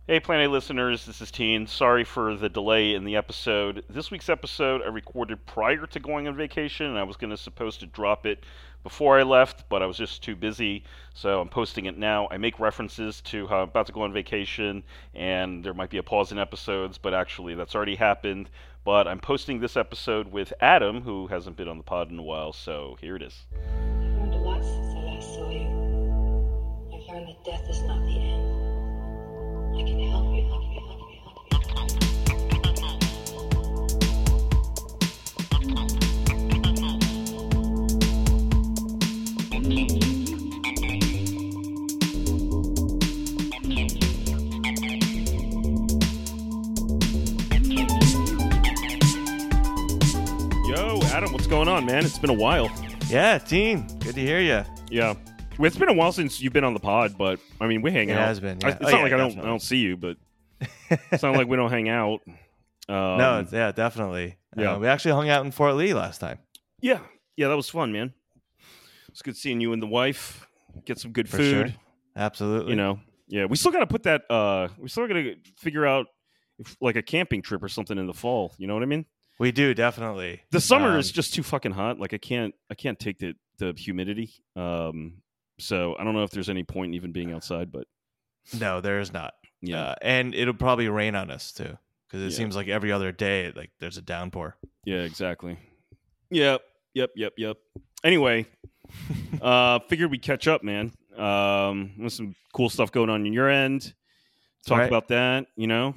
Hey, Planet listeners, this is Teen. Sorry for the delay in the episode. This week's episode I recorded prior to going on vacation, and I was supposed to drop it before I left, but I was just too busy, so I'm posting it now. I make references to how I'm about to go on vacation, and there might be a pause in episodes, but actually that's already happened. But I'm posting this episode with Adam, who hasn't been on the pod in a while, so here it is. I've learned a lot since I last saw you. I've learned that death is not the end. I can help you, help you, help you, help you. Yo, Adam, what's going on, man? It's been a while. Yeah, Teen. Good to hear you. Yeah. Well, it's been a while since you've been on the pod, but I mean, we hang out. It has been. Yeah. It's not like I definitely. don't see you, but it's not like we don't hang out. No, yeah, definitely. Yeah. We actually hung out in Fort Lee last time. Yeah, that was fun, man. It's good seeing you and the wife. Get some good For food. sure. Absolutely. You know, yeah. We still got to put that. We still got to figure out like a camping trip or something in the fall. You know what I mean? We do, definitely. The summer is just too fucking hot. Like I can't take the humidity. So I don't know if there's any point in even being outside, but No, there is not. yeah, And it'll probably rain on us too, because it Yeah. seems like every other day, like there's a downpour. yeah, exactly. Yep. Anyway, figured we'd catch up, man. There's some cool stuff going on your end. Talk Right. about that, you know.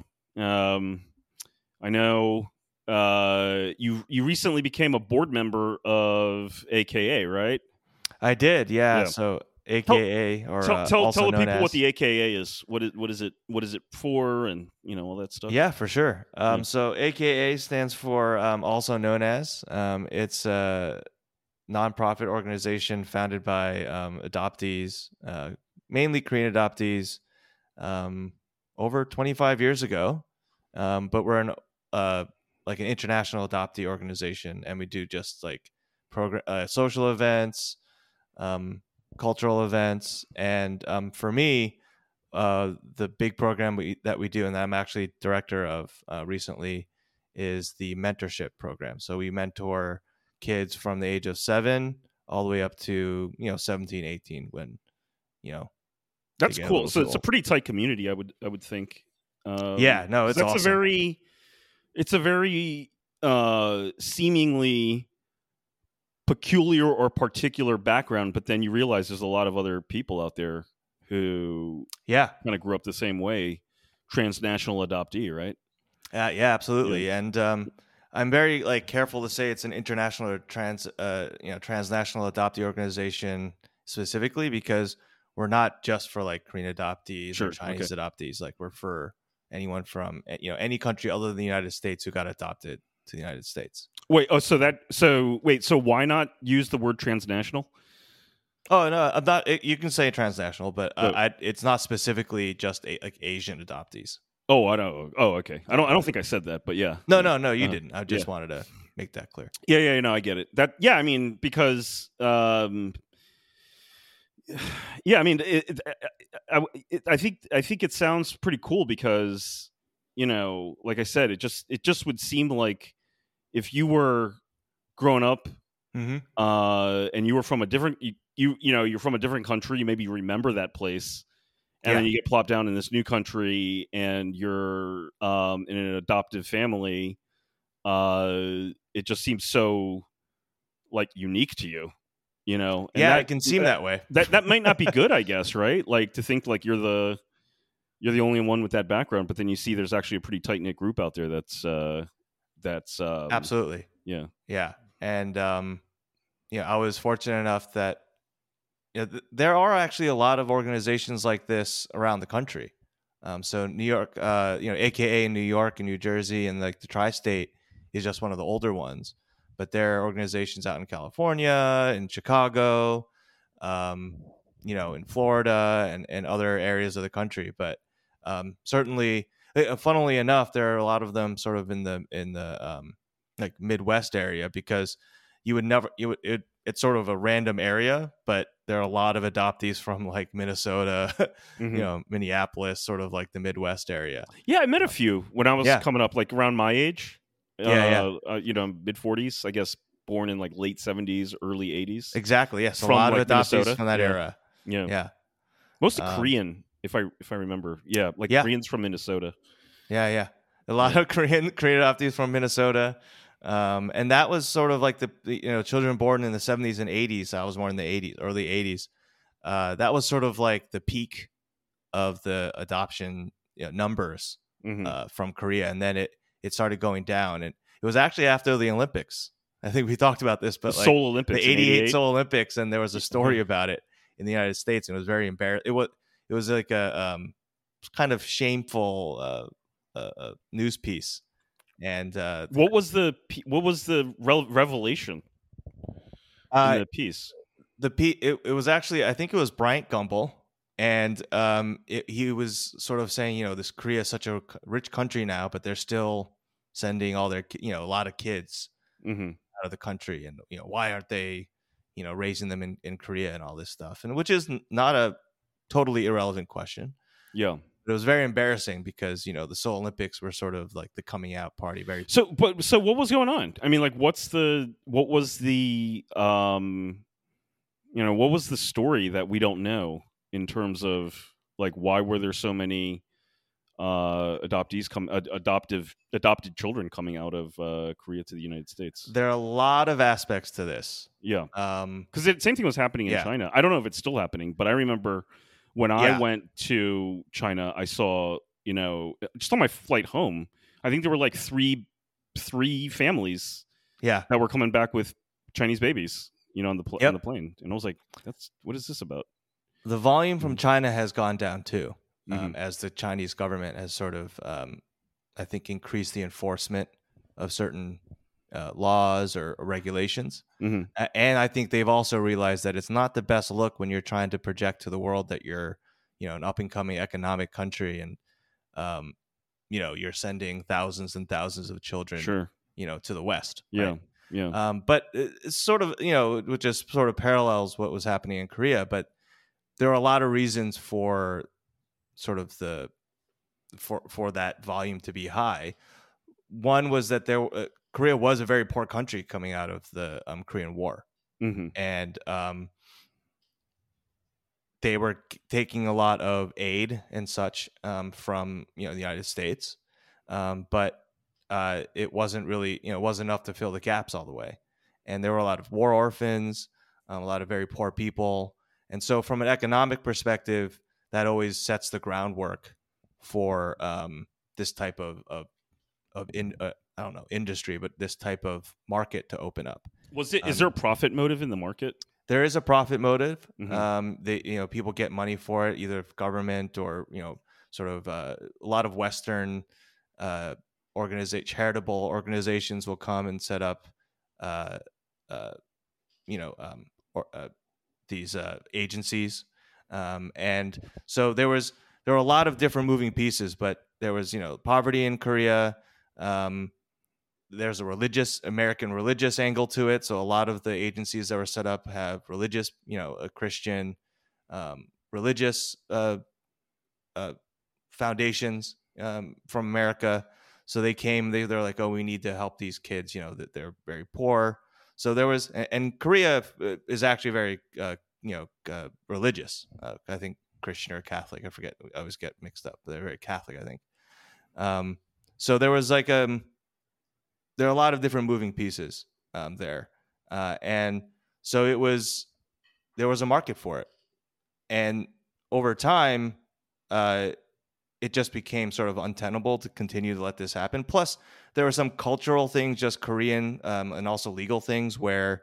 I know you recently became a board member of AKA, right? I did, yeah. Yeah. So AKA, or Tell also the known people as, what the AKA is. What is it for, and you know all that stuff. Yeah, for sure. Yeah. So AKA stands for also known as. It's a nonprofit organization founded by adoptees, mainly Korean adoptees, over 25 years ago. But we're like an international adoptee organization, and we do just like social events, cultural events, and for me, the big program that we do, and that I'm actually director of recently, is the mentorship program. So we mentor kids from the age of 7 all the way up to 17, 18, when That's they get a cool. little So too it's a old. pretty tight community, I would think. Yeah, no, it's that's awesome. it's a very seemingly peculiar or particular background, but then you realize there's a lot of other people out there who Yeah, kind of grew up the same way, transnational adoptee, right? yeah, absolutely. And I'm very careful to say it's an international or transnational adoptee organization specifically, because we're not just for like Korean adoptees Sure, or Chinese adoptees. Like, we're for anyone from any country other than the United States who got adopted to the United States. Wait, so why not use the word transnational? Oh no, I'm not. You can say transnational, but Oh. it's not specifically just like Asian adoptees. Oh, I know. Oh, okay. I don't think I said that, but yeah. No, you Uh, didn't. I just wanted to make that clear. Yeah, no, I get it. I mean, because yeah, I mean, I think it sounds pretty cool because like I said, it just would seem like if you were grown up Mm-hmm. and you were from a different you're from a different country, you maybe remember that place, and then Yeah. you get plopped down in this new country and you're in an adoptive family. It just seems so like unique to you, and Yeah, it can seem that way. that might not be good, I guess, right? Like to think like you're the only one with that background, but then you see there's actually a pretty tight knit group out there that's Absolutely. yeah. Yeah. And I was fortunate enough that there are actually a lot of organizations like this around the country. So New York, AKA in New York and New Jersey, and like the tri-state is just one of the older ones. But there are organizations out in California, in Chicago, in Florida, and other areas of the country. But certainly, funnily enough, there are a lot of them sort of in the like Midwest area, because you would never it's sort of a random area, but there are a lot of adoptees from like Minnesota, Mhm. Minneapolis, sort of like the Midwest area. Yeah, I met a few when I was Yeah. coming up, like around my age. Yeah. Mid 40s, I guess, born in like late 70s, early 80s, Exactly. Yes. A from lot of like adoptees Minnesota. from that Yeah, era. yeah. Yeah. Mostly Um, Korean, if I remember. Yeah, like yeah. Koreans from Minnesota. Yeah. A lot Yeah. of Korean adoptees from Minnesota. And that was sort of like the children born in the 70s and 80s. I was born in the 80s, early 80s. That was sort of like the peak of the adoption numbers Hmm. from Korea, and then it started going down, and it was actually after the Olympics. I think we talked about this, The but like Seoul the Olympics in '88 '88. Seoul Olympics, and there was a story about it in the United States, and it was very embarrassing. It was like a kind of shameful news piece, and What was the revelation in uh, the piece? it was actually, I think it was Bryant Gumbel, and he was sort of saying, this Korea is such a rich country now, but they're still sending all their a lot of kids Hmm. out of the country, and why aren't they raising them in Korea and all this stuff, and which is not a totally irrelevant question. Yeah. But it was very embarrassing because the Seoul Olympics were sort of like the coming out party. Very So what was going on? I mean, like, what was the what was the story that we don't know in terms of like why were there so many adopted children coming out of Korea to the United States? there are a lot of aspects to this. Yeah, Um, because the same thing was happening in yeah, China. I don't know if it's still happening, but I remember when I yeah, went to China, I saw just on my flight home, I think there were like three families yeah. that were coming back with Chinese babies, on the on the Yep. plane, and I was like, what is this about? The volume from Mhm. China has gone down too, Mhm. as the Chinese government has sort of, I think, increased the enforcement of certain laws or regulations. Mhm. And I think they've also realized that it's not the best look when you're trying to project to the world that you're, an up and coming economic country, and um, you're sending thousands and thousands of children, Sure. to the West, Yeah. right? Yeah. But it's sort of, which just sort of parallels what was happening in Korea. But there are a lot of reasons for sort of for that volume to be high. One was that Korea was a very poor country coming out of the Korean War, Mhm. and they were taking a lot of aid and such from the United States, but it wasn't really it wasn't enough to fill the gaps all the way, and there were a lot of war orphans, a lot of very poor people, and so from an economic perspective, that always sets the groundwork for this type of I don't know, industry, but this type of market to open up. Is there a profit motive in the market? There is a profit motive. Mhm. They people get money for it, either government or sort of a lot of Western charitable organizations will come and set up uh, uh, you know or, these agencies, and so there were a lot of different moving pieces, but there was poverty in Korea. Um, there's a American religious angle to it. So a lot of the agencies that were set up have religious, a Christian, religious uh, foundations from America. So they came, they're like, oh, we need to help these kids, that they're very poor. So there was, and Korea is actually very, religious. I think Christian or Catholic. I forget. I always get mixed up. But they're very Catholic, I think. So there was like there are a lot of different moving pieces there, and so there was a market for it, and over time, it just became sort of untenable to continue to let this happen. Plus, there were some cultural things, just Korean, and also legal things where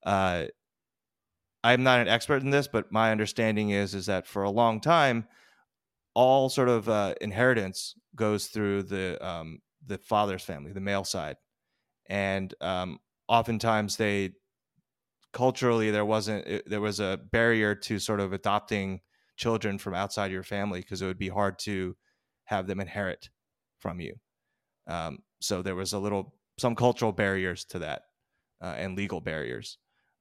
I'm not an expert in this, but my understanding is that for a long time, all sort of inheritance goes through the father's family, the male side, and oftentimes culturally there was a barrier to sort of adopting children from outside your family because it would be hard to have them inherit from you. So there was some cultural barriers to that, and legal barriers.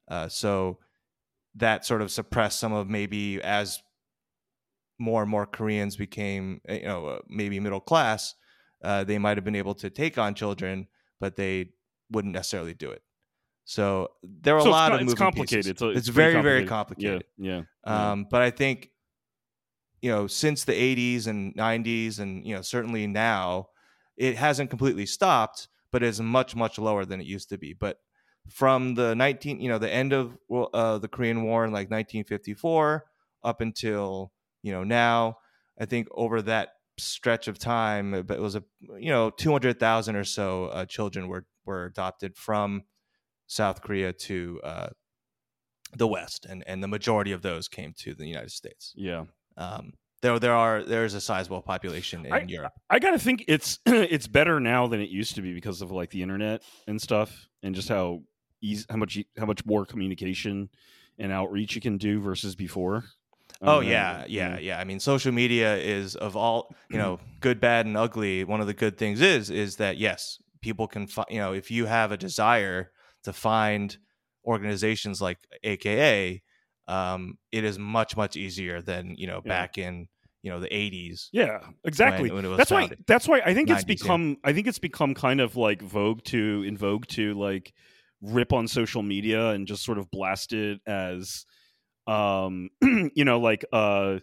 So that sort of suppressed some of, maybe as more and more Koreans became, maybe middle class, they might have been able to take on children, but they wouldn't necessarily do it. So there are a lot of moving complicated. pieces. It's very, very complicated. Yeah. But I think, since the 80s and 90s, and certainly now, it hasn't completely stopped, but it's much, much lower than it used to be. But from the the end of the Korean War in like 1954 up until now, I think over that stretch of time, it was 200,000 or so children were adopted from South Korea to the West, and the majority of those came to the United States. Yeah. There's a sizable population in Europe. I gotta think it's it's better now than it used to be because of like the internet and stuff, and just how much more communication and outreach you can do versus before. Yeah. I mean, social media is, of all, good, bad, and ugly. One of the good things is that, yes, people can if you have a desire to find organizations like AKA, it is much, much easier than back in the 80s. Yeah, exactly. When it was that's why I think 90s, it's become kind of like in vogue to like rip on social media and just sort of blast it as like a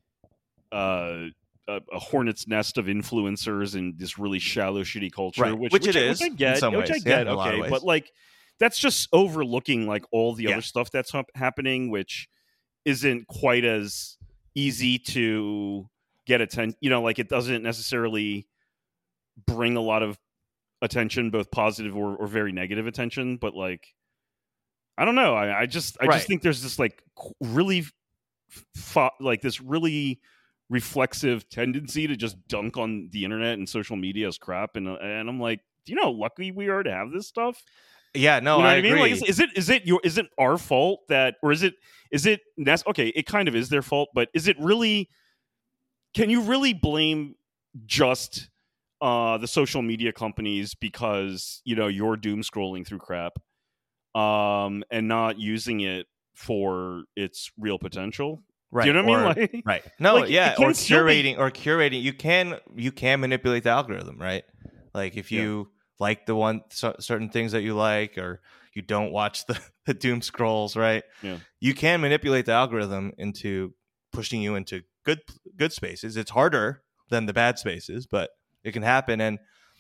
hornet's nest of influencers and this really shallow, shitty culture, right. which I get, okay, but like that's just overlooking like all the other stuff that's happening, which isn't quite as easy to get attention. Like it doesn't necessarily bring a lot of attention, both positive or very negative attention, but like I don't know. I just think there's this like really like this really reflexive tendency to just dunk on the internet and social media as crap, and I'm like, do you know how lucky we are to have this stuff? Yeah, no, I agree. Like, is it our fault that, or is it okay? It kind of is their fault, but is it really? Can you really blame just the social media companies because you're doom scrolling through crap, and not using it for its real potential? Right. Do you know what I mean? Like, right. No, like, yeah. Or curating. You can manipulate the algorithm, right? Like if you like the certain things that you like, or you don't watch the doom scrolls, right? Yeah. You can manipulate the algorithm into pushing you into good spaces. It's harder than the bad spaces, but it can happen. And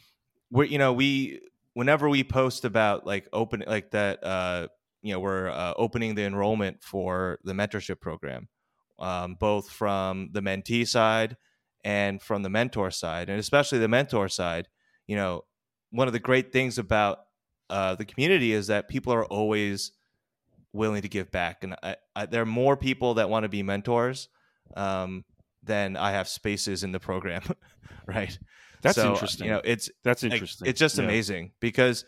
whenever we post about like open like that, we're opening the enrollment for the mentorship program, both from the mentee side and from the mentor side, and especially the mentor side. One of the great things about the community is that people are always willing to give back, and there are more people that want to be mentors than I have spaces in the program. Right. That's interesting. That's interesting. It's just amazing because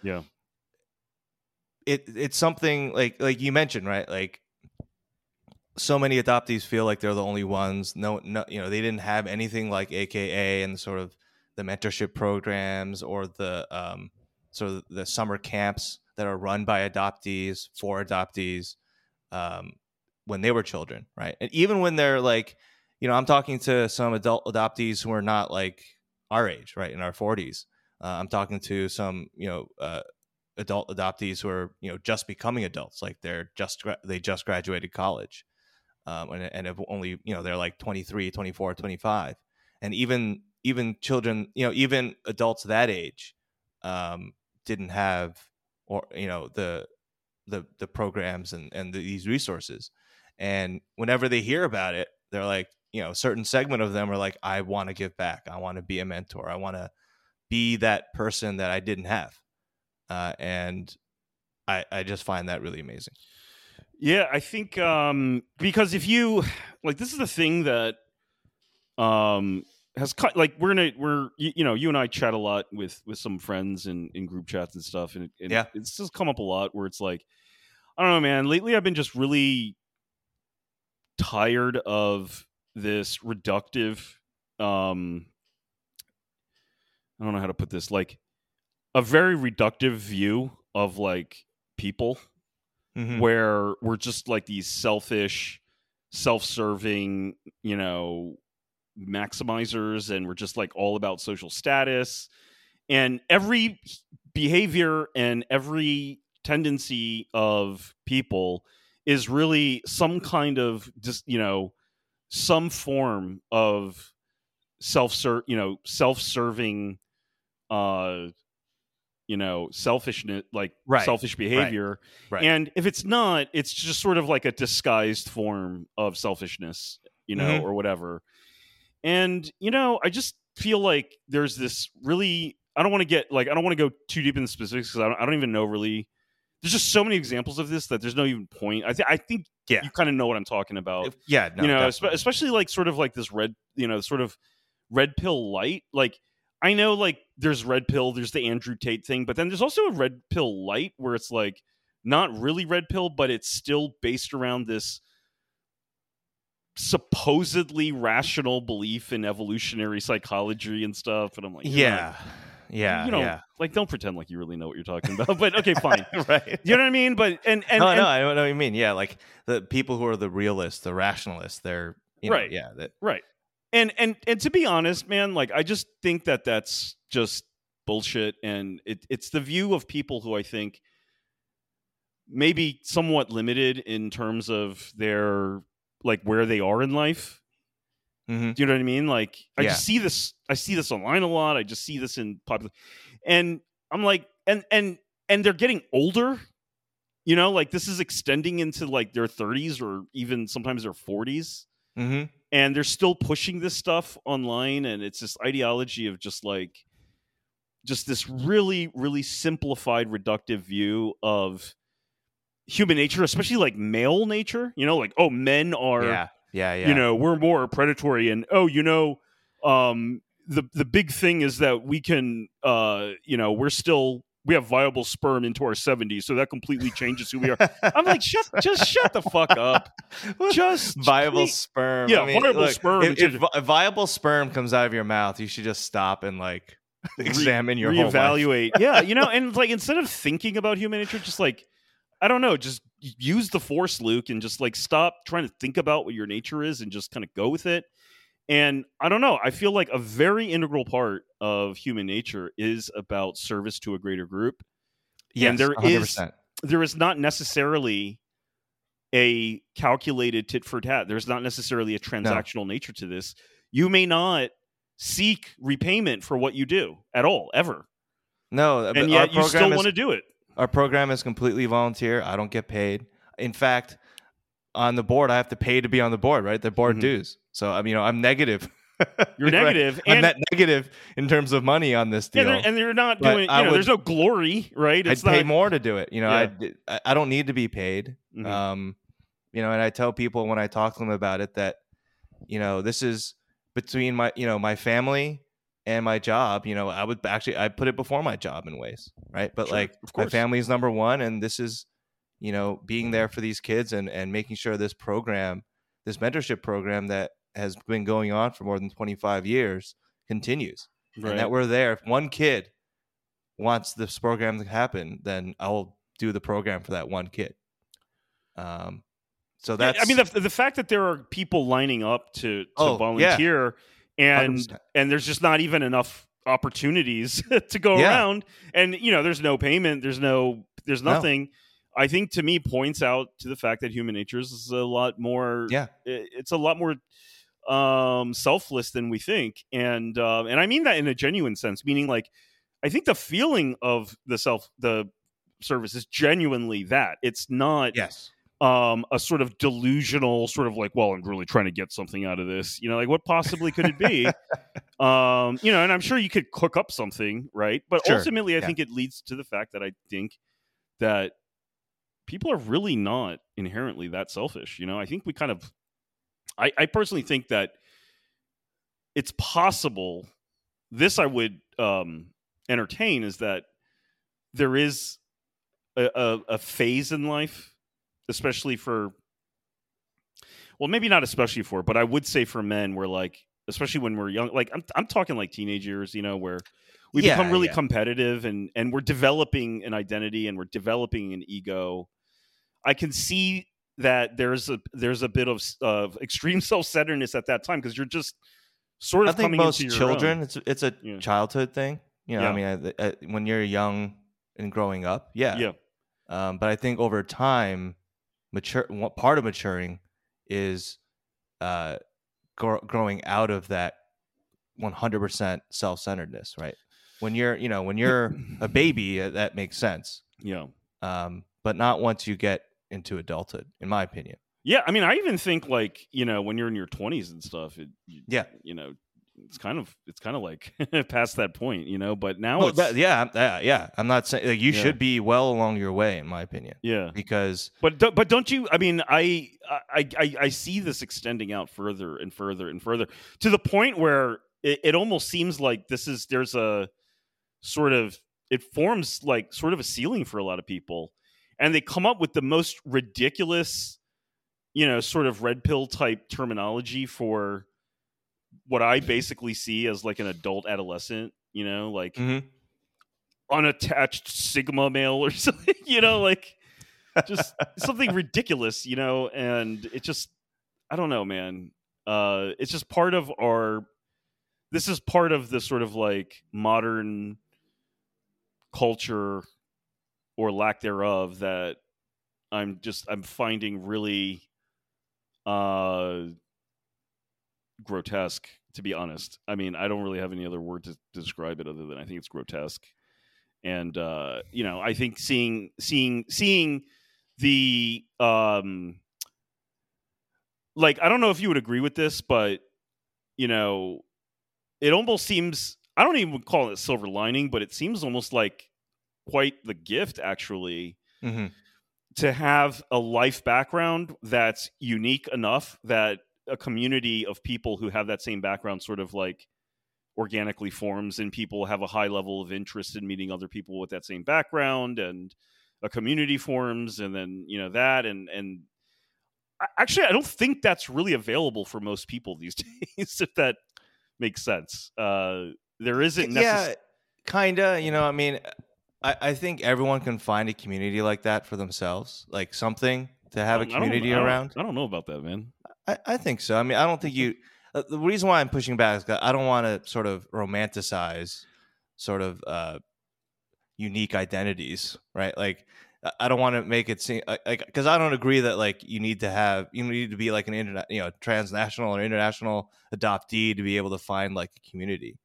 it's something like you mentioned, right? Like so many adoptees feel like they're the only ones. No, they didn't have anything like AKA and sort of the mentorship programs or the sort of the summer camps that are run by adoptees for adoptees when they were children, right? And even when they're like, I'm talking to some adult adoptees who are not like our age, right, in our 40s. I'm talking to some, adult adoptees who are, just becoming adults, like they just graduated college, and have only, they're like 23, 24, 25, and even children, even adults that age, didn't have, or the programs and these resources, and whenever they hear about it, they're like, a certain segment of them are like, I want to give back. I want to be a mentor. I want to be that person that I didn't have. And I just find that really amazing. Yeah, I think because if you like, this is the thing that has like you and I chat a lot with some friends in group chats and stuff, and it's just come up a lot where it's like, I don't know, man. Lately, I've been just really tired of this reductive. I don't know how to put this. Like a very reductive view of like people. Mhm. where we're just like these selfish, self-serving, maximizers, and we're just like all about social status, and every behavior and every tendency of people is really some kind of just some form of self-serving uh selfishness, like Right. selfish behavior. Right. And if it's not, it's just sort of like a disguised form of selfishness, Mhm. or whatever. And I just feel like there's this really, I don't want to go too deep in the specifics, because I don't even know really. There's just so many examples of this that there's no even point. I think Yeah. you kind of know what I'm talking about. Yeah. No. Definitely. Especially like sort of like this sort of red pill light. Like, I know, like, there's red pill, there's the Andrew Tate thing, but then there's also a red pill light where it's like not really red pill, but it's still based around this supposedly rational belief in evolutionary psychology and stuff. And I'm like, Yeah. Yeah. like, don't pretend like you really know what you're talking about. But okay, fine. Right. You know what I mean? But and No, I know what you mean. Yeah, like the people who are the realists, the rationalists, they're Right. Yeah. Right. And to be honest, man, like, I just think that that's just bullshit, and it's the view of people who I think maybe somewhat limited in terms of their, like, where they are in life. Mhm. Do you know what I mean? Like, I Yeah. just see this. I see this online a lot. I just see this in popular, and I'm like, and they're getting older. Like, this is extending into like their 30s or even sometimes their 40s, Mhm. and they're still pushing this stuff online. And it's this ideology of just this really, really simplified, reductive view of human nature, especially like male nature. Like, oh, men are. Yeah. We're more predatory, and the big thing is that we can, we have viable sperm into our 70s, so that completely changes who we are. I'm like, shut the fuck up. Just viable please. sperm. Yeah, I mean, viable look, sperm. If viable sperm comes out of your mouth, you should just stop and like examine your whole life. Reevaluate. Yeah, and like, instead of thinking about human nature, just like, I don't know, just use the Force, Luke, and just like stop trying to think about what your nature is and just kind of go with it. And I don't know, I feel like a very integral part of human nature is about service to a greater group. Yes, and 100%. There is not necessarily a calculated tit for tat. There's not necessarily a transactional nature to this. You may not seek repayment for what you do at all, ever. No, and yet you still want to do it. Our program is completely volunteer. I don't get paid. In fact, on the board, I have to pay to be on the board, right? The board dues. So I'm negative. You're negative. I'm net negative in terms of money on this deal. And you're not doing, there's no glory, right? I'd pay more to do it. I don't need to be paid. Mhm. And I tell people when I talk to them about it that, this is between my, my family and my job. I put it before my job in ways, right? But Sure, like, my family is number one, and this is, being there for these kids and making sure this program, this mentorship program that has been going on for more than 25 years continues. Right. And that we're there. If one kid wants this program to happen, then I'll do the program for that one kid. So that's, I mean, the fact that there are people lining up to volunteer, and 100%. and there's just not even enough opportunities to go around, and there's no payment, there's nothing. I think, to me, points out to the fact that human nature is a lot more. Yeah, it's a lot more selfless than we think, and I mean that in a genuine sense, meaning, like, I think the feeling of the service is genuinely that. It's not a sort of delusional sort of like, well, I'm really trying to get something out of this. Like, what possibly could it be? And I'm sure you could cook up something, right? But ultimately, I think it leads to the fact that I think that people are really not inherently that selfish. I think we kind of, I personally think that it's possible. This I would entertain, is that there is a phase in life, especially for, well, maybe not especially for, but I would say for men, where, like, especially when we're young, like I'm talking like teenage years, where we become really competitive, and we're developing an identity, and we're developing an ego. I can see that there's a bit of extreme self-centeredness at that time because you're just sort I of think coming most into your children, own. it's a Yeah. childhood thing. You know, Yeah. I mean, when you're young and growing up, Yeah. But I think over time, part of maturing is growing out of that 100% self-centeredness, right? When you're a baby, that makes sense. Yeah. But not once you get into adulthood, in my opinion. Yeah, I mean, I even think like when you're in your 20s and stuff, it's kind of like past that point, But now Well, it's yeah. I'm not saying like, you Yeah. should be well along your way, in my opinion. yeah. Because But don't you? I mean, I see this extending out further and further and further to the point where it almost seems like there's a sort of it forms like sort of a ceiling for a lot of people, and they come up with the most ridiculous, sort of red pill type terminology for what I basically see as like an adult adolescent, like Mhm. unattached sigma male or something, like just something ridiculous, and it just I don't know, man. It's just part of this is part of the sort of like modern culture or lack thereof that I'm finding really grotesque, to be honest. I mean, I don't really have any other word to describe it other than I think it's grotesque. And I think seeing the like, I don't know if you would agree with this, but it almost seems, I don't even call it a silver lining, but it seems almost like quite the gift actually Mhm. to have a life background that's unique enough that a community of people who have that same background sort of like organically forms, and people have a high level of interest in meeting other people with that same background, and a community forms, and then that and actually I don't think that's really available for most people these days, if that makes sense. There isn't necessarily. Yeah, kinda. I mean, I think everyone can find a community like that for themselves, like something to have a community around. I don't know about that, man. I think so. I mean, I don't think you. The reason why I'm pushing back is 'cause I don't want to sort of romanticize sort of unique identities, right? Like, I don't want to make it seem like, because I don't agree that like you need to be like an internet, transnational or international adoptee to be able to find like a community.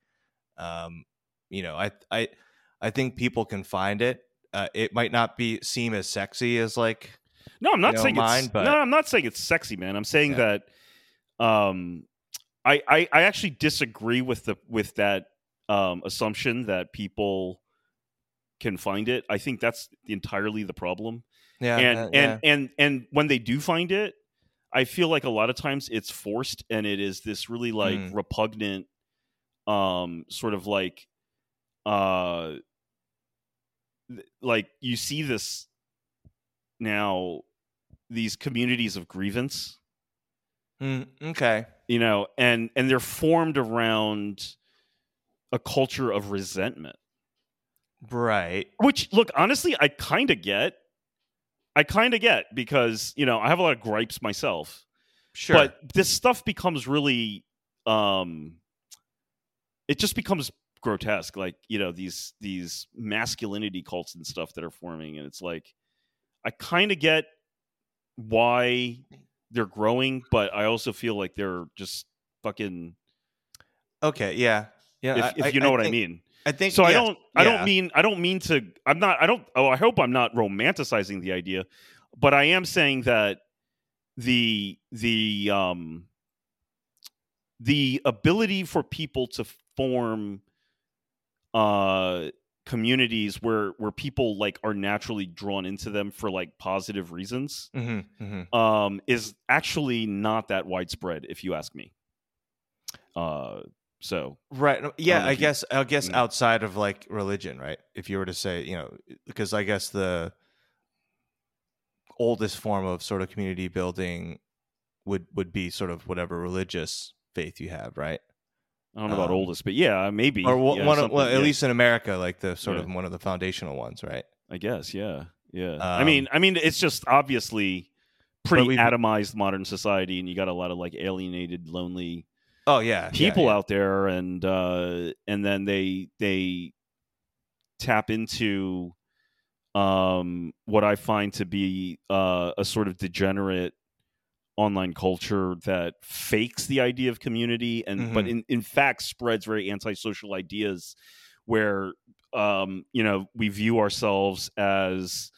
I think people can find it. It might not seem as sexy as like. No, I'm not saying mine, it's but no, I'm not saying it's sexy, man. I'm saying that I actually disagree with that assumption that people can find it. I think that's entirely the problem. Yeah, and when they do find it, I feel like a lot of times it's forced, and it is this really like repugnant sort of like you see this now, these communities of grievance, okay, and they're formed around a culture of resentment, right? Which, look, honestly, I kind of get because I have a lot of gripes myself. Sure, but this stuff becomes really it just becomes grotesque, like these masculinity cults and stuff that are forming, and it's like I kind of get why they're growing, but I also feel like they're just fucking okay. Yeah. If you know what I mean. I think so. Yes, I don't mean to. I'm not. I don't. Oh, I hope I'm not romanticizing the idea, but I am saying that the ability for people to form communities where people like are naturally drawn into them for like positive reasons is actually not that widespread, if you ask me. So right, yeah, I guess outside of like religion, right? If you were to say, because I guess the oldest form of sort of community building would be sort of whatever religious faith you have, right? I don't know about oldest, but yeah, maybe. Or at least in America, like the sort of one of the foundational ones, right? I guess, yeah. Yeah. Um, I mean, it's just obviously pretty we've atomized modern society, and you got a lot of like alienated, lonely oh yeah, yeah, people yeah, out there, and then they tap into what I find to be a sort of degenerate online culture that fakes the idea of community, and but hmm in fact spreads very antisocial ideas where we view ourselves as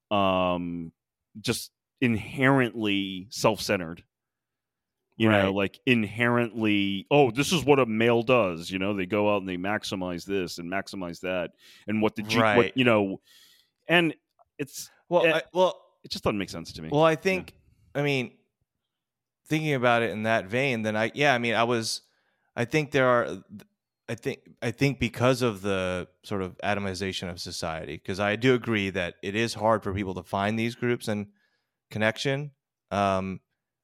just inherently self-centered, right, like inherently, oh, this is what a male does, they go out and they maximize this and maximize that, and what right. and it's Well, it, I, well, it just doesn't make sense to me. well, I Yeah. think, I mean, thinking about it in that vein, then I mean, I think there are, I think because of the sort of atomization of society, because I do agree that it is hard for people to find these groups and connection. Um,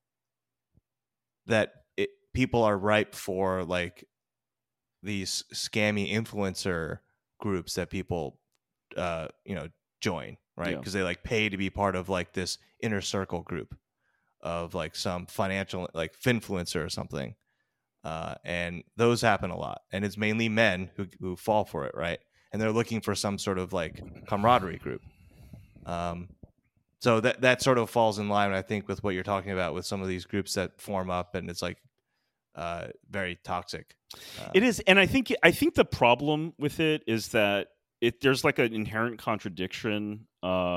that people are ripe for like these scammy influencer groups that people join, right? Yeah. Because they like pay to be part of like this inner circle group of like some financial like finfluencer or something. And those happen a lot, and it's mainly men who fall for it, right? And they're looking for some sort of like camaraderie group. um, so that sort of falls in line, I think, with what you're talking about with some of these groups that form up, and it's like very toxic. It is, and I think the problem with it is that there's like an inherent contradiction,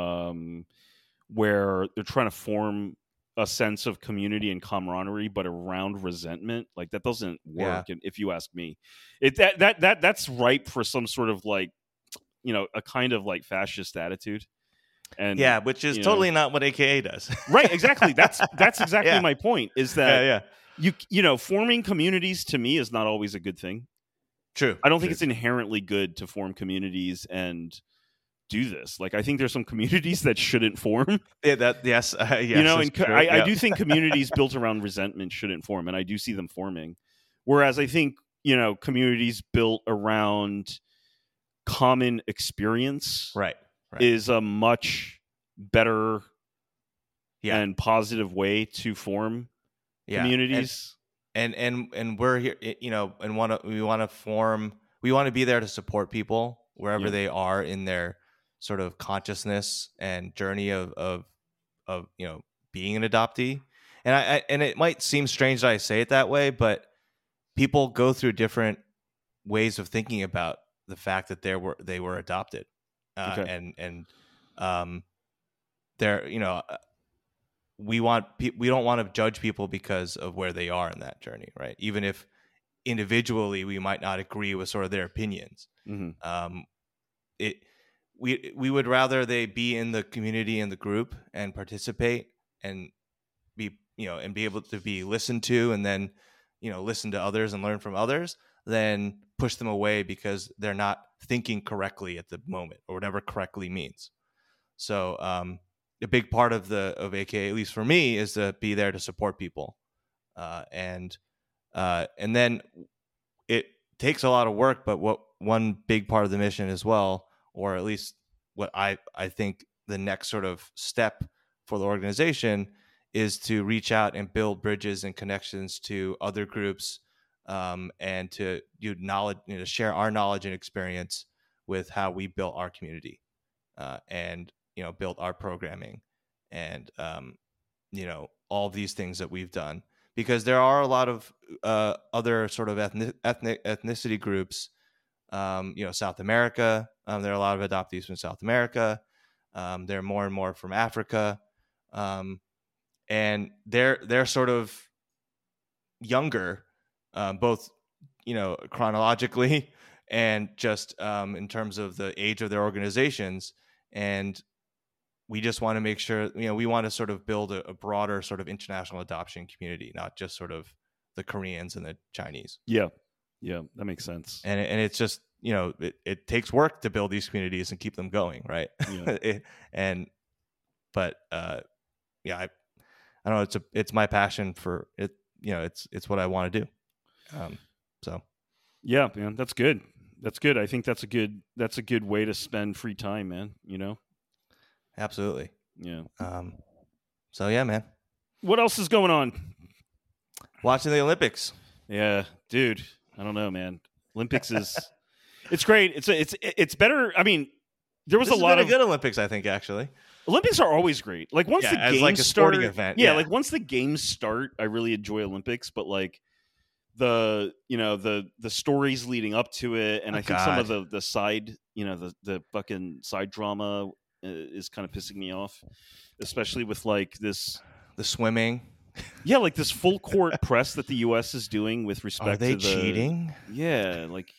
where they're trying to form a sense of community and camaraderie, but around resentment. Like that doesn't Yeah, work. And if you ask me, that's ripe for some sort of like a kind of like fascist attitude. And yeah, which is you know, totally not what AKA does. right, exactly. That's exactly Yeah, my point. Is that yeah, yeah. forming communities to me is not always a good thing. True. I don't think True. it's inherently good to form communities and do this. Like I think there's some communities that shouldn't form. Yeah, that yes, yes, that's And true. I Yeah. do think communities built around resentment shouldn't form, and I do see them forming. Whereas I think communities built around common experience Right. Right. is a much better Yeah. and positive way to form Yeah. communities. And we're here, and we want to form. We want to be there to support people wherever Yeah. they are in their sort of consciousness and journey of being an adoptee. And it might seem strange that I say it that way, but people go through different ways of thinking about the fact that they were adopted, Okay. and they're we don't want to judge people because of where they are in that journey, right? Even if individually we might not agree with sort of their opinions. Hmm. It we would rather they be in the community and the group and participate and be and be able to be listened to, and then listen to others and learn from others, than push them away because they're not thinking correctly at the moment, or whatever correctly means. So a big part of AKA, at least for me, is to be there to support people, and then it takes a lot of work. But one big part of the mission as well, or at least what I think the next sort of step for the organization, is to reach out and build bridges and connections to other groups, and to share our knowledge and experience with how we built our community, and built our programming, and all of these things that we've done. Because there are a lot of other sort of ethnicity groups, South America. There are a lot of adoptees from South America. There are more and more from Africa, and they're sort of younger, both chronologically and just in terms of the age of their organizations. And we just want to make sure, we want to sort of build a broader sort of international adoption community, not just sort of the Koreans and the Chinese. Yeah, that makes sense. And it's just it takes work to build these communities and keep them going, right? Yeah. I don't know. It's my passion for it. It's what I want to do. So Yeah, man, that's good. That's good. I think that's a good way to spend free time, man. Absolutely. Yeah. So yeah, man. What else is going on? Watching the Olympics. Yeah, dude. I don't know, man. Olympics is it's great. It's better. I mean, there was This a has lot been of a good Olympics, I think, actually. Olympics are always great. Like once the As games like a sporting start, event. yeah, like once the games start, I really enjoy Olympics. But like the stories leading up to it, and I think some of the side, the fucking side drama is kind of pissing me off, especially with like this the swimming. Yeah, like this full court press that the U.S. is doing with respect Are they to the cheating? Yeah, like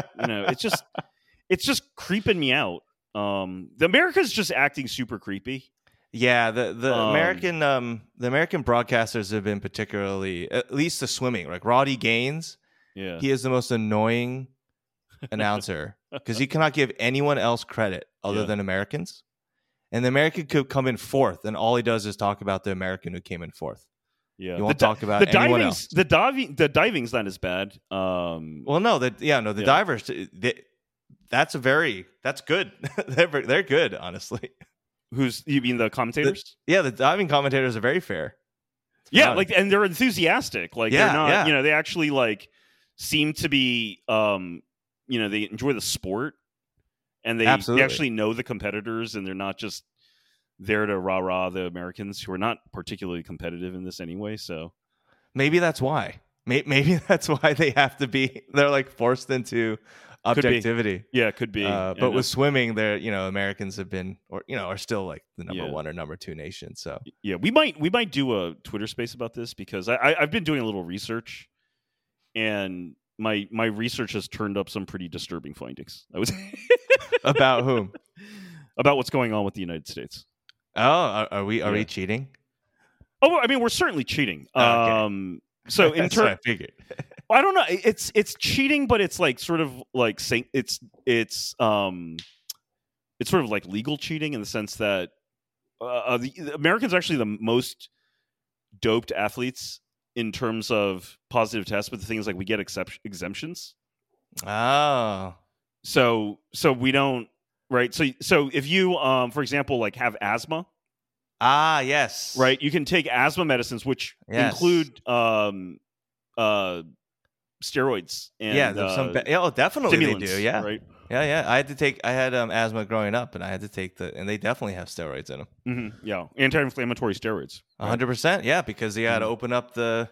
it's just creeping me out. The America's just acting super creepy. Yeah, the American broadcasters have been particularly, at least the swimming, like Roddy Gaines. Yeah, he is the most annoying announcer because he cannot give anyone else credit other than Americans. And the American could come in fourth, and all he does is talk about the American who came in fourth. Yeah, you won't talk about anyone else. The diving's not as bad. Well, no, the divers. That's good. They're good, honestly. You mean the commentators? The diving commentators are very fair. Yeah, like, and they're enthusiastic. Like, they're not. They actually like seem to be. They enjoy the sport, and they actually know the competitors, and they're not just there to rah-rah the Americans, who are not particularly competitive in this anyway. So maybe that's why. Maybe that's why they have to be. They're like forced into objectivity. Yeah, could be. But with swimming, they're Americans have been, or are still like the number one or number two nation. So yeah, we might do a Twitter space about this because I've been doing a little research, and my research has turned up some pretty disturbing findings. I was about whom? About what's going on with the United States. Oh, are we cheating? Oh, I mean, we're certainly cheating. Okay. So in turn, I figured. I don't know. It's cheating, but it's like sort of like it's sort of like legal cheating in the sense that the Americans are actually the most doped athletes in terms of positive tests, but the thing is, like, we get exemptions. Oh, so we don't, right? So if you, for example, like have asthma. Ah, yes. Right. You can take asthma medicines, which include steroids. And, definitely they do. Yeah. Right. Yeah. I had asthma growing up, and I had to take and they definitely have steroids in them. Mm-hmm. Yeah. Anti-inflammatory steroids. 100%. Yeah. Because you got to open up the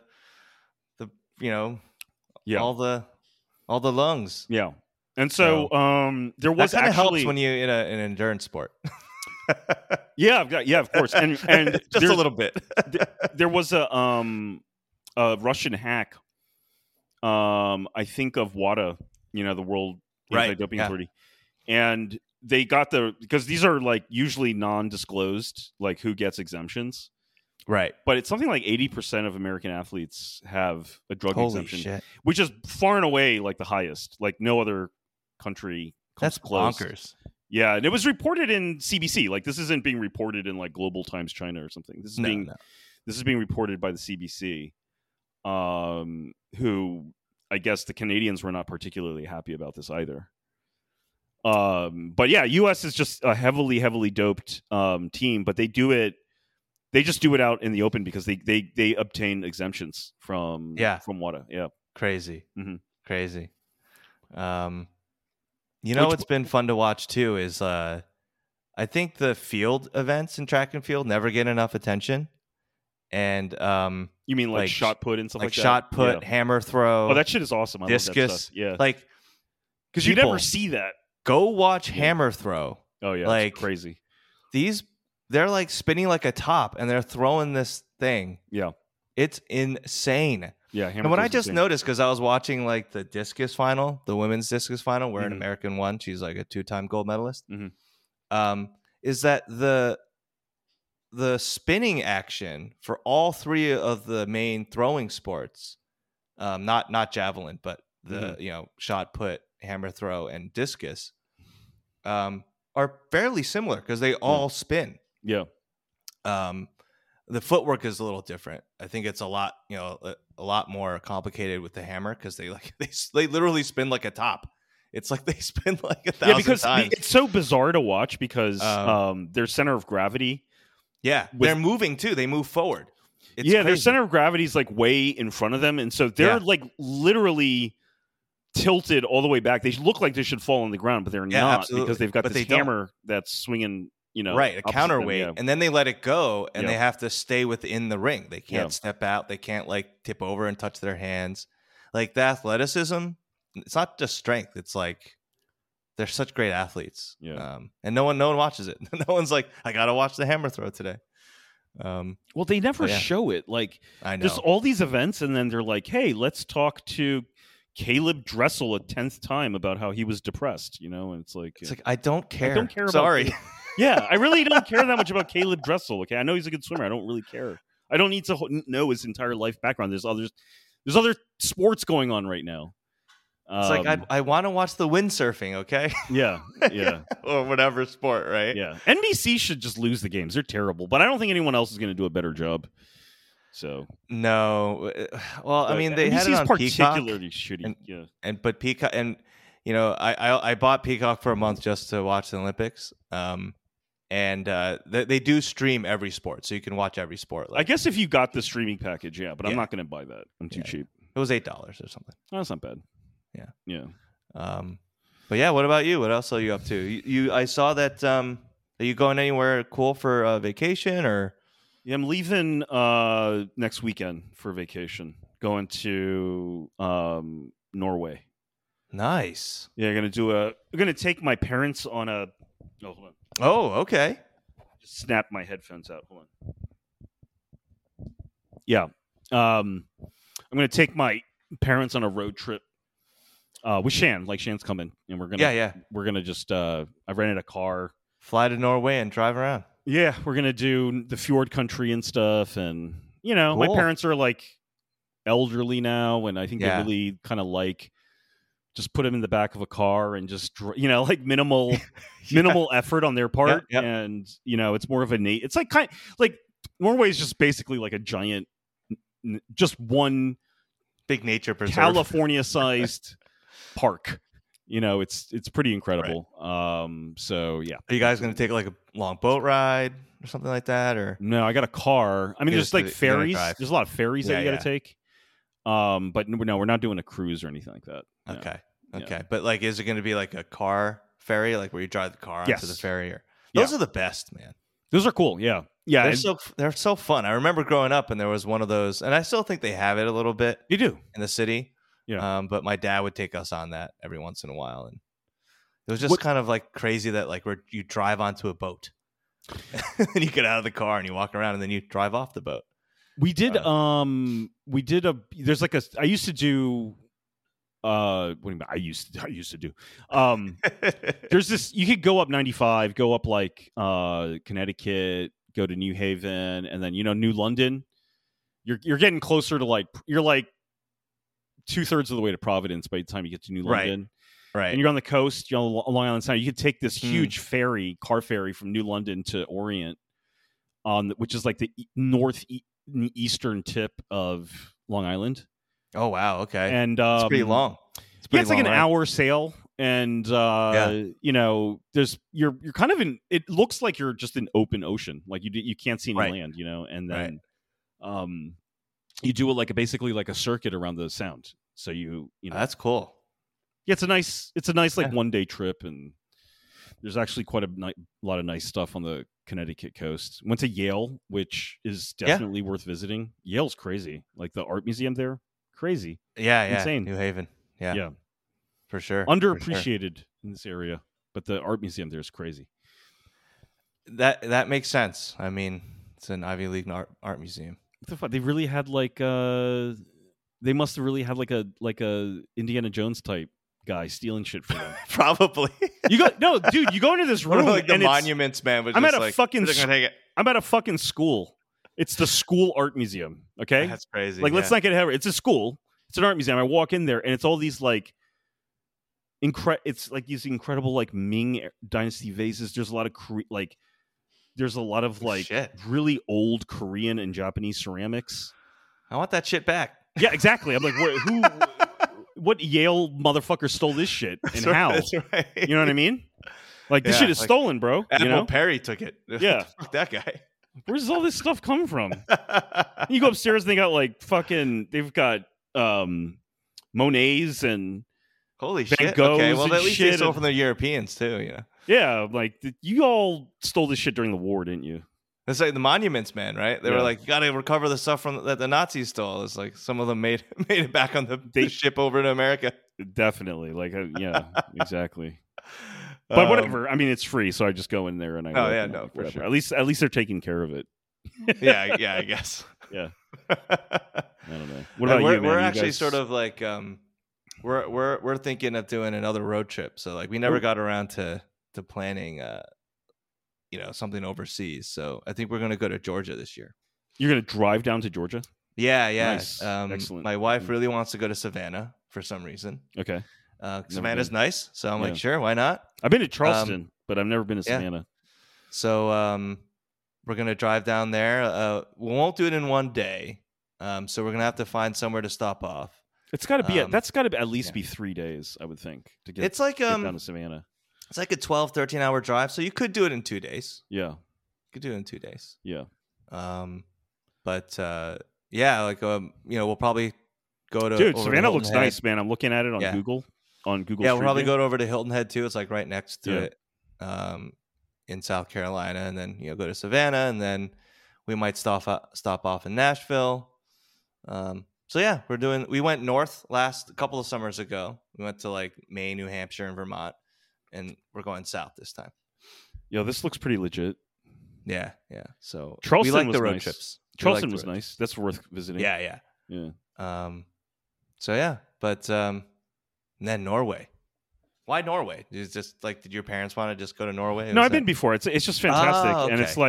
all the lungs. Yeah. And so there was that helps when you in an endurance sport. yeah, of course, and just a little bit. There was a Russian hack, I think of WADA, the World Anti-Doping Authority, and they got because these are like usually non-disclosed, like who gets exemptions, right? But it's something like 80% of American athletes have a drug exemption, shit. Which is far and away like the highest. Like no other country comes That's close. bonkers. Yeah, and it was reported in CBC. Like this isn't being reported in like Global Times China or something. This is being reported by the CBC, who I guess the Canadians were not particularly happy about this either. But yeah, U.S. is just a heavily doped team, but they just do it out in the open because they obtain exemptions from WADA. Yeah, crazy, crazy. Which, what's been fun to watch too is I think the field events in track and field never get enough attention. And you mean like shot put and stuff like that? Shot put, hammer throw. Oh, that shit is awesome. I discus. Love that stuff. Yeah, like because you never see that. Go watch hammer throw. Oh yeah, like it's crazy. They're like spinning like a top, and they're throwing this thing. Yeah, it's insane. Yeah, and what I just noticed, because I was watching like the discus final, the women's discus final, where an American won. She's like a 2-time gold medalist. Is that the spinning action for all three of the main throwing sports, not javelin, but the shot put, hammer throw, and discus, are fairly similar because they all spin. Yeah. The footwork is a little different. I think it's a lot more complicated with the hammer because they literally spin like a top, It's like they spin like 1,000 Yeah, because times. it's so bizarre to watch because their center of gravity. Yeah, they're moving too. They move forward. It's their crazy. center of gravity is like way in front of them, and so they're like literally tilted all the way back. They look like they should fall on the ground, but they're not absolutely. because they've got But this they hammer that's swinging. Right, a counterweight, and then they let it go, and Yeah. they have to stay within the ring. They can't step out. They can't like tip over and touch their hands. Like the athleticism, it's not just strength. It's like they're such great athletes. Yeah. And no one watches it. No one's like, I gotta watch the hammer throw today. Well, they never show it. Like, I know. there's all these events, and then they're like, "Hey, let's talk to Caleb Dressel a 10th time about how he was depressed." And it's like I don't care. I don't care. Sorry. Yeah, I really don't care that much about Caleb Dressel. Okay, I know he's a good swimmer. I don't really care. I don't need to know his entire life background. There's other sports going on right now. It's like I want to watch the windsurfing, okay? Yeah. Or whatever sport, right? Yeah. NBC should just lose the games. They're terrible, but I don't think anyone else is going to do a better job. So no, well, I mean, they had it on particularly Peacock, shitty. But Peacock, and I bought Peacock for a month just to watch the Olympics. And they do stream every sport, so you can watch every sport. I guess if you got the streaming package, but I'm not going to buy that. I'm too cheap. It was $8 or something. Oh, that's not bad. Yeah. But yeah, what about you? What else are you up to? You I saw that. Are you going anywhere cool for vacation or? Yeah, I'm leaving next weekend for vacation. Going to Norway. Nice. Yeah, I'm gonna take my parents on a. Oh, hold on. Oh, okay. Just snap my headphones out. Hold on. Yeah, I'm gonna take my parents on a road trip with Shan. Like Shan's coming, and we're gonna just. I rented a car. Fly to Norway and drive around. Yeah, we're gonna do the fjord country and stuff, and Cool. my parents are like elderly now, and I think they really kind of like just put them in the back of a car and just like minimal effort on their part, and it's more of it's like like Norway is just basically like a giant, just one big nature preserve, California-sized park. It's pretty incredible. Right. So yeah. Are you guys going to take like a long boat ride or something like that, or no? I got a car. I mean, there's like ferries. There's a lot of ferries that you got to take. But no, we're not doing a cruise or anything like that. Okay. No. Okay. But like, is it going to be like a car ferry, like where you drive the car onto the ferry? Or those are the best, man. Those are cool. Yeah. Yeah. They're so fun. I remember growing up and there was one of those, and I still think they have it a little bit. You do in the city. Yeah. But my dad would take us on that every once in a while, and it was just kind of like crazy that like where you drive onto a boat, and you get out of the car and you walk around, and then you drive off the boat. We did. There's like I used to do. What do you mean? I used to do. There's this. You could go up 95, go up like Connecticut, go to New Haven, and then New London. You're getting closer to you're like 2/3 of the way to Providence by the time you get to New London. Right. And you're on the coast, Long Island Sound. You could take this huge car ferry from New London to Orient, which is like the northeastern tip of Long Island. Oh wow! Okay, and it's pretty long. It's like an hour sail, and there's you're kind of in. It looks like you're just in open ocean, like you can't see any land, and then you do it like a circuit around the sound. So that's cool. Yeah, it's a nice like 1 day trip, and there's actually quite a lot of nice stuff on the Connecticut coast. Went to Yale, which is definitely worth visiting. Yale's crazy, like the art museum there, crazy. Yeah, insane. New Haven, yeah, for sure. Underappreciated in this area, but the art museum there is crazy. That makes sense. I mean, it's an Ivy League art museum. What the fuck? They really had they must have really had like a Indiana Jones type guy stealing shit from them. Probably. You go into this room like the and monuments, man. I'm at a fucking school. It's the school art museum. Okay, that's crazy. Like, let's not get ahead. It's a school. It's an art museum. I walk in there and it's all these like it's like these incredible like Ming Dynasty vases. There's a lot of really old Korean and Japanese ceramics. I want that shit back. Yeah, exactly. I'm like, what Yale motherfucker stole this shit and how? That's right. You know what I mean? Like this Yeah, shit is like, stolen, bro. You Admiral know? Perry took it. Yeah. Fuck that guy. Where's all this stuff coming from? You go upstairs and they got like fucking. They've got Monets and Holy Van shit. Goghs Okay, well, and at least they shit stole and- from the Europeans too. You know, yeah, like you all stole this shit during the war, didn't you? it's like the monuments, man. Right? They were Yeah. like, you got to recover the stuff from that the Nazis stole. It's like some of them made it back on the ship over to America. Definitely. Like, yeah, exactly. But whatever. I mean, it's free, so I just go in there and I. Oh, look yeah, and I'm no, like, for whatever. sure. At least they're taking care of it. Yeah, I guess. Yeah. I don't know. What about we're, you, man? We're You actually guys- sort of like we're thinking of doing another road trip. So like we never Ooh. got around to planning something overseas. So I think we're gonna go to Georgia this year. You're gonna drive down to Georgia. Yeah. Nice. Excellent. My wife really wants to go to Savannah for some reason. Okay. Savannah's been. nice, so I'm Yeah. like, sure, why not? I've been to Charleston, but I've never been to yeah. Savannah. So we're gonna drive down there. We won't do it in one day. So we're gonna have to find somewhere to stop off. It's got to be. Um, That's got to at least yeah. be 3 days, I would think, to get. It's like get down to Savannah. it's like a 12, 13 hour drive. So you could do it in 2 days. Yeah. You could do it in 2 days. Yeah. But yeah, like we'll probably go to Dude, over to Savannah Hilton looks Head. nice, man. I'm looking at it on Yeah. Google. On Google. Yeah, we'll Street probably View. go over to Hilton Head too. It's like right next to Yeah. it, in South Carolina, and then go to Savannah, and then we might stop off in Nashville. So yeah, we went north a couple of summers ago. We went to like Maine, New Hampshire, and Vermont, and we're going south this time. Yo, this looks pretty legit. Yeah. So Charleston we like was the road nice. trips. We Charleston like the was road nice. That's worth visiting. trips. Yeah. Yeah. So yeah, but and then Norway. Why Norway? Is just like, did your parents want to just go to Norway? No, I've been before. It's just fantastic, Oh, and it's okay.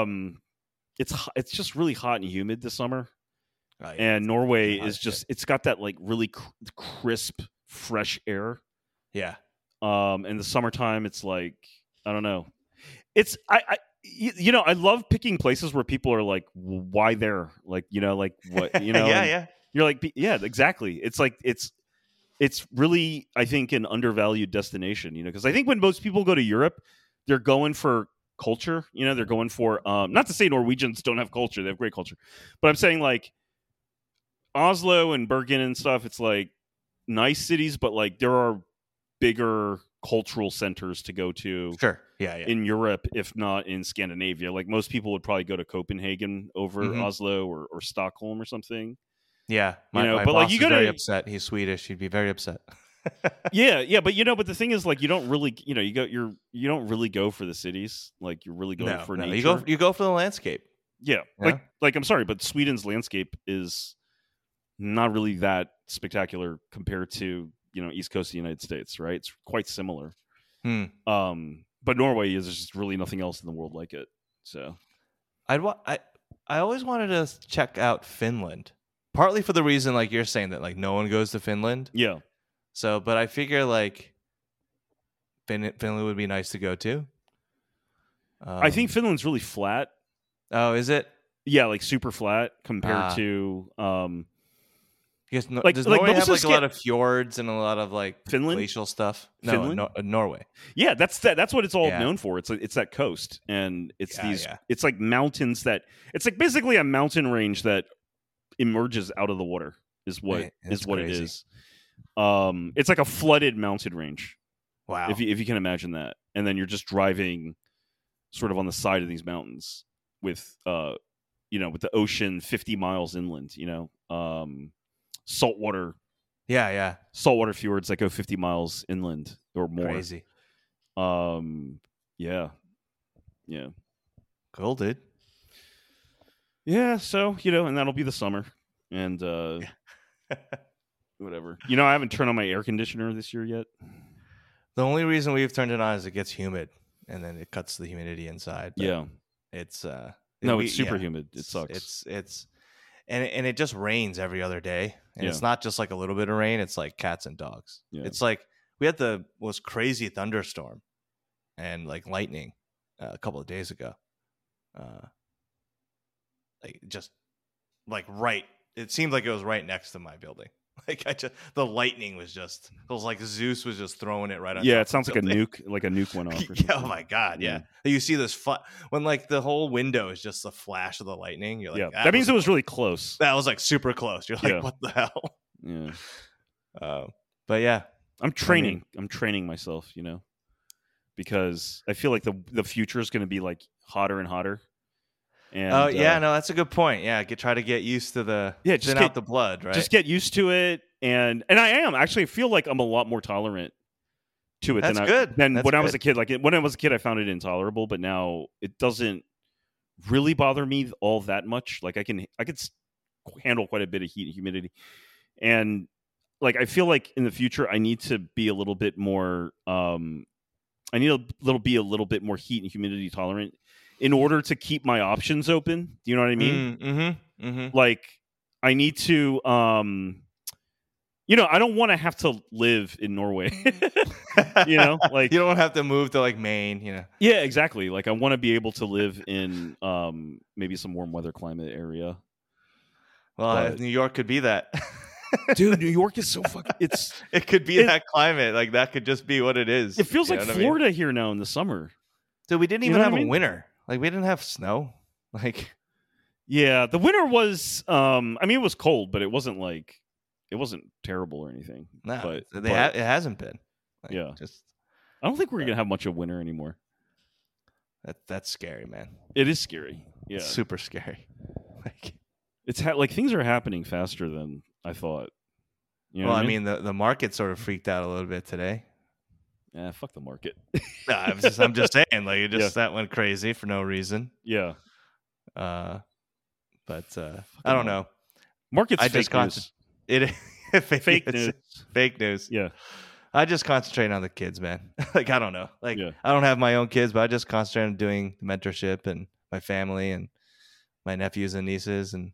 like it's just really hot and humid this summer. Oh, yeah, And Norway hot is as just shit. it's got that like really crisp, fresh air. Yeah. In the summertime, it's like I don't know. It's I love picking places where people are like, why there? Like like what Yeah. and You're like, yeah, exactly. It's like it's really, I think, an undervalued destination. Because I think when most people go to Europe, they're going for culture. They're going for not to say Norwegians don't have culture; they have great culture, but I'm saying like Oslo and Bergen and stuff. It's like nice cities, but like there are bigger cultural centers to go to Sure. Yeah. in Europe, if not in Scandinavia. Like most people would probably go to Copenhagen over Mhm. Oslo or Stockholm or something. Yeah. My but, like, boss you is gotta- very upset. He's Swedish. He'd be very upset. Yeah, but the thing is, like, you don't really, you don't really go for the cities. Like, you're really going for nature. You go for the landscape. Yeah, Yeah. like I'm sorry, but Sweden's landscape is not really that spectacular compared to East Coast of the United States, right? It's quite similar. But Norway is just really nothing else in the world like it. So I always wanted to check out Finland, partly for the reason like you're saying that like no one goes to Finland. yeah, So, but I figure like Finland would be nice to go to. I think Finland's really flat. Oh, is it? Yeah, like super flat compared Ah. to Yes. Like- Does like Norway have most of like a lot of fjords and a lot of like Finland? glacial stuff? No, Finland? Norway. Yeah, that's what it's all Yeah. known for. It's that coast, and it's Yeah, these. yeah. It's like mountains it's like basically a mountain range that emerges out of the water. Is what Right, that's it crazy. is. It's like a flooded mountain range. Wow. If you can imagine that, and then you're just driving, sort of on the side of these mountains with with the ocean 50 miles inland. Saltwater yeah. fjords that go 50 miles inland or more. Crazy. Yeah. Cool, dude. Yeah, so, and that'll be the summer. And whatever. I haven't turned on my air conditioner this year yet. The only reason we've turned it on is it gets humid, and then it cuts the humidity inside. But Yeah. it's It's super humid. It sucks. It's and it just rains every other day, and Yeah. it's not just like a little bit of rain. It's like cats and dogs. Yeah. It's like we had the most crazy thunderstorm and like lightning a couple of days ago. Like just like right. It seemed like it was right next to my building. Like the lightning was just, it was like Zeus was just throwing it right on. Yeah, top it sounds of like a something. nuke went off. Or Yeah, oh something. my god, yeah. Yeah. You see this when like the whole window is just the flash of the lightning. You're like, Yeah, that means it was really close. that was like super close. You're like, Yeah. what the hell? Yeah, But yeah, I'm training. I'm training myself, because I feel like the future is going to be like hotter and hotter. And oh yeah, no, that's a good point. Yeah, try to get used to the just out the blood, right? Just get used to it, and I am actually, I feel like I'm a lot more tolerant to it That's than good. than That's when I good. was a kid. Like when I was a kid, I found it intolerable, but now it doesn't really bother me all that much. Like I can handle quite a bit of heat and humidity, and like I feel like in the future I need to be a little bit more. I need be a little bit more heat and humidity tolerant in order to keep my options open. Do you know what I mean? Like I need to, I don't want to have to live in Norway. Like you don't have to move to like Maine. Yeah, exactly. Like I want to be able to live in maybe some warm weather climate area. Well, New York could be that. Dude, New York is so fucking. It could be that climate. Like that could just be what it is. It feels like Florida here now in the summer. Dude, we didn't even have a winter. Like we didn't have snow. Like, yeah, the winter was. It was cold, but it wasn't terrible or anything. No, but it hasn't been. Like, yeah, just I don't think we're gonna have much of winter anymore. That's scary, man. It is scary. Yeah, it's super scary. Like it's like things are happening faster than I thought. Well, I mean, the market sort of freaked out a little bit today. Yeah, fuck the market. No, I'm just saying, like, that went crazy for no reason. Yeah. But I don't know. Market's fake news. Fake news. Fake news. Yeah. I just concentrate on the kids, man. Like, I don't know. Like, yeah. I don't have my own kids, but I just concentrate on doing the mentorship and my family and my nephews and nieces. And,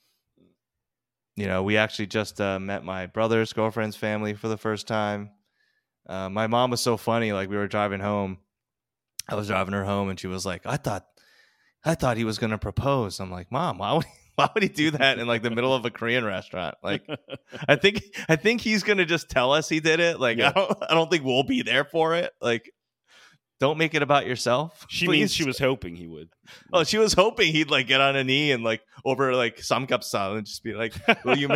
we actually just met my brother's girlfriend's family for the first time. My mom was so funny. Like, we were driving home. I was driving her home, and she was like, I thought he was going to propose. I'm like, Mom, why would he do that in like the middle of a Korean restaurant? Like, I think he's going to just tell us he did it. Like, yeah. I don't think we'll be there for it. Like, don't make it about yourself. She means she was hoping he would. Oh, she was hoping he'd like get on a knee and like over like samgyeopsal and just be like, will you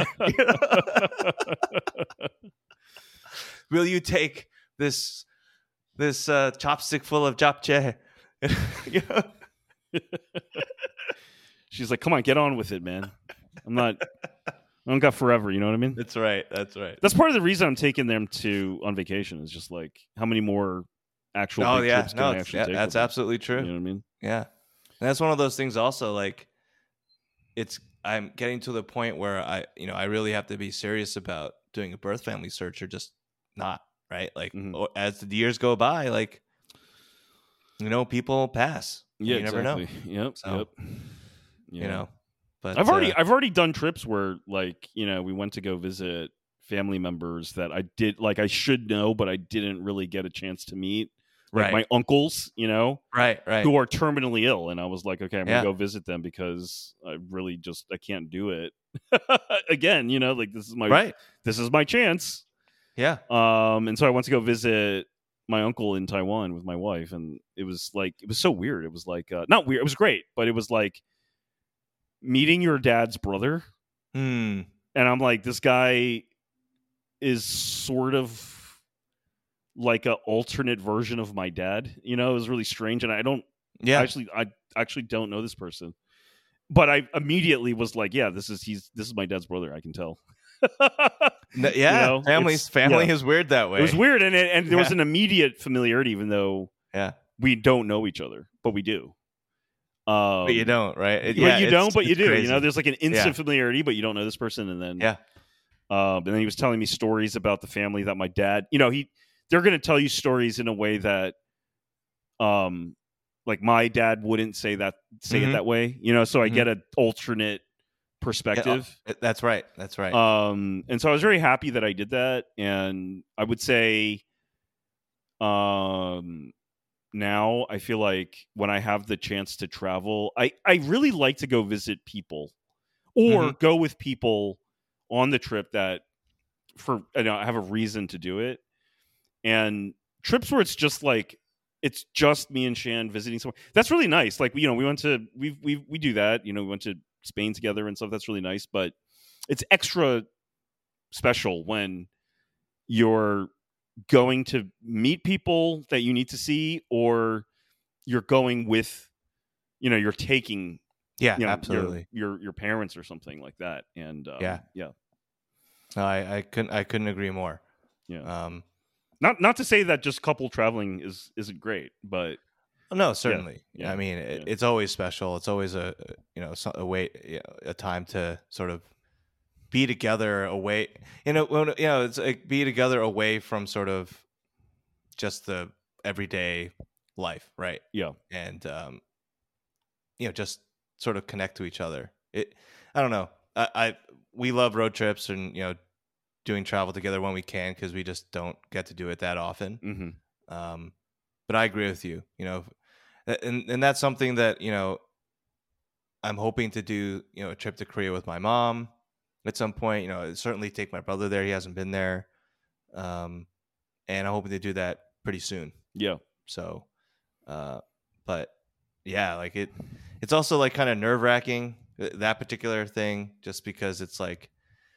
will you take this chopstick full of japchae? She's like, come on, get on with it, man. I don't got forever, you know what I mean? That's right. That's part of the reason I'm taking them on vacation. Is just like, how many more actual big trips can I actually take? That's absolutely true. You know what I mean? Yeah. And that's one of those things also, like, I'm getting to the point where I really have to be serious about doing a birth family search or just not, right? Like, as the years go by, like, people pass. Yeah, you never know. Yep. So, Yeah. But I've already done trips where, like, we went to go visit family members that I should know, but I didn't really get a chance to meet. Like my uncles, right, who are terminally ill, and I was like, okay, I'm gonna go visit them because I really I can't do it again. Like this is my chance. Yeah. And so I went to go visit my uncle in Taiwan with my wife, and it was so weird. It was like not weird. It was great, but it was like meeting your dad's brother. And I'm like, this guy is sort of like an alternate version of my dad. It was really strange, and I actually don't know this person, but I immediately was like, yeah, this is my dad's brother. I can tell. Yeah, family is weird that way. It was weird, and there was an immediate familiarity, even though we don't know each other, but we do. But you don't, right? You don't, but you do. Crazy. There's like an instant familiarity, but you don't know this person, and then and then he was telling me stories about the family that my dad. They're going to tell you stories in a way that, like my dad wouldn't say it that way. So I get an alternate perspective. Yeah, that's right. And so I was very happy that I did that, and I would say, now I feel like when I have the chance to travel, I really like to go visit people or go with people on the trip that I have a reason to do it. And trips where it's just like it's just me and Shan visiting somewhere. That's really nice. Like we went to we do that. We went to Spain together and stuff. That's really nice. But it's extra special when you're going to meet people that you need to see, or you're going with, you're taking, absolutely, your parents or something like that. And yeah. No, I couldn't agree more. Yeah. Not to say that just couple traveling isn't great, but no, certainly. Yeah. I mean, it's always special. It's always a time to sort of be together away. It's like be together away from sort of just the everyday life, right? Yeah. And just sort of connect to each other. I don't know. We love road trips and doing travel together when we can, because we just don't get to do it that often. Mm-hmm. But I agree with you. And that's something that I'm hoping to do. A trip to Korea with my mom at some point. Certainly take my brother there. He hasn't been there, and I'm hoping to do that pretty soon. Yeah. So, but yeah, like it's also like kind of nerve-wracking, that particular thing, just because it's like,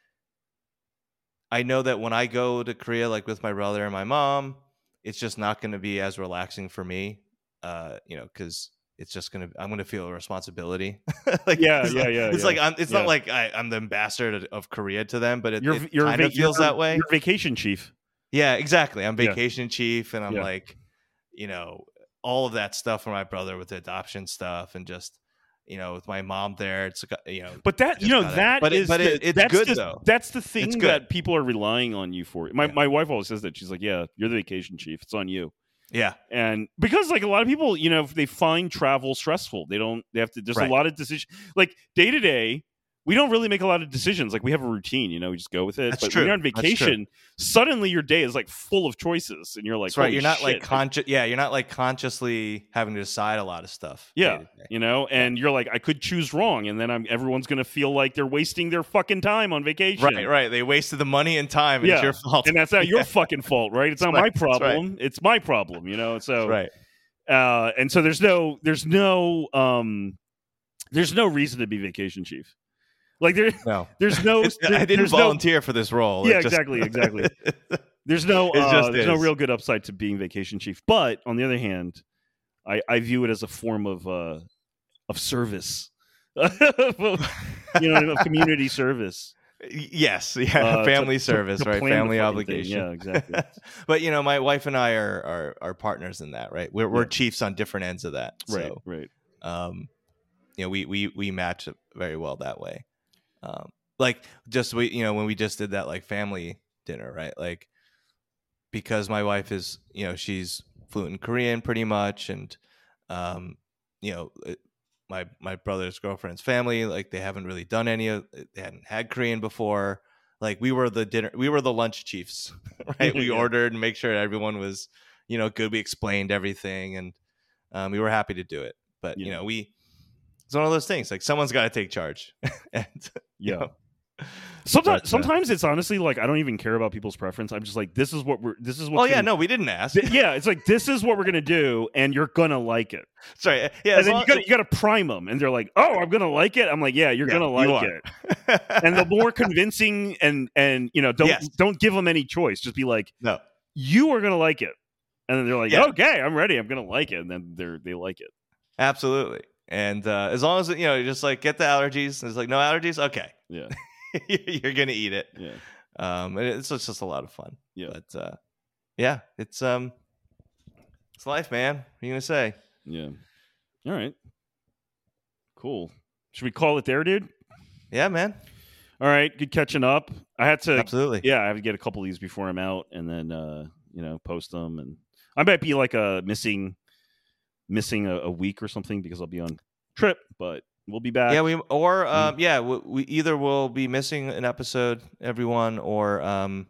I know that when I go to Korea, like with my brother and my mom, it's just not going to be as relaxing for me, because it's just I'm going to feel a responsibility. It's like it's not like I'm the ambassador of Korea to them, but it kind of feels that way. You're vacation chief. Yeah, exactly. I'm vacation chief, and I'm like, all of that stuff for my brother with the adoption stuff, and just with my mom there, it's But that it's good though. That's the thing that people are relying on you for. My wife always says that. She's like, "Yeah, you're the vacation chief. It's on you." Yeah, and because like a lot of people, if they find travel stressful, they have to. There's a lot of decisions. Like day to day, we don't really make a lot of decisions. Like we have a routine, we just go with it. That's but true. When you're on vacation, suddenly your day is like full of choices, and you're like, that's right. You're not like conscious. Yeah, you're not like consciously having to decide a lot of stuff. Yeah, and you're like, I could choose wrong, and then everyone's gonna feel like they're wasting their fucking time on vacation. Right. They wasted the money and time, and it's your fault, and that's not your fucking fault, right? It's not my problem. Right. It's my problem, So right. And so there's no reason to be vacation chief. Like there's no. I didn't volunteer for this role. Yeah, exactly. There's no real good upside to being vacation chief. But on the other hand, I view it as a form of service, of community service. Yes, family service, right? Family obligation. Yeah, exactly. But my wife and I are partners in that, right? We're chiefs on different ends of that. So, right. We match very well that way. Like just when we just did that like family dinner, right? Like because my wife is she's fluent in Korean pretty much, and my brother's girlfriend's family, like they haven't really done they hadn't had Korean before. Like we were the lunch chiefs, right? We ordered and make sure everyone was good. We explained everything, and we were happy to do it. But it's one of those things, like someone's got to take charge. And sometimes it's honestly like I don't even care about people's preference. I'm just like, this is what we didn't ask. It's like this is what we're gonna do, and you're gonna like it. Sorry, and then you got to prime them, and they're like, "Oh, I'm gonna like it." I'm like, "Yeah, you're gonna like it." And the more convincing, and don't give them any choice. Just be like, "No, you are gonna like it," and then they're like, "Okay, I'm ready. I'm gonna like it," and then they like it. Absolutely. And as long as just like get the allergies. It's like no allergies. Okay. Yeah. You're gonna eat it. Yeah. And it's just a lot of fun. Yeah. But it's life, man. What are you gonna say? Yeah. All right. Cool. Should we call it there, dude? Yeah, man. All right. Good catching up. I had to absolutely. Yeah, I have to get a couple of these before I'm out, and then post them. And I might be like missing a week or something because I'll be on trip, but we'll be back. Yeah, we either will be missing an episode, everyone, or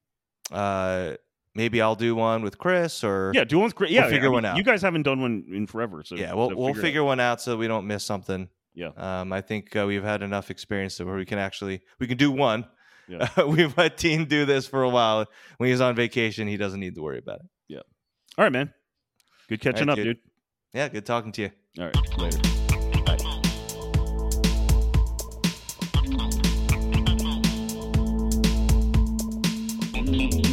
maybe I'll do one with Chris, or do one with Chris. Yeah, we'll figure one out. You guys haven't done one in forever, so we'll figure one out so we don't miss something. Yeah, I think we've had enough experience where we can do one, Yeah. We've let Dean do this for a while. When he's on vacation, he doesn't need to worry about it. All right, man. Good catching All right, up, dude. Yeah, good talking to you. All right, later. Bye.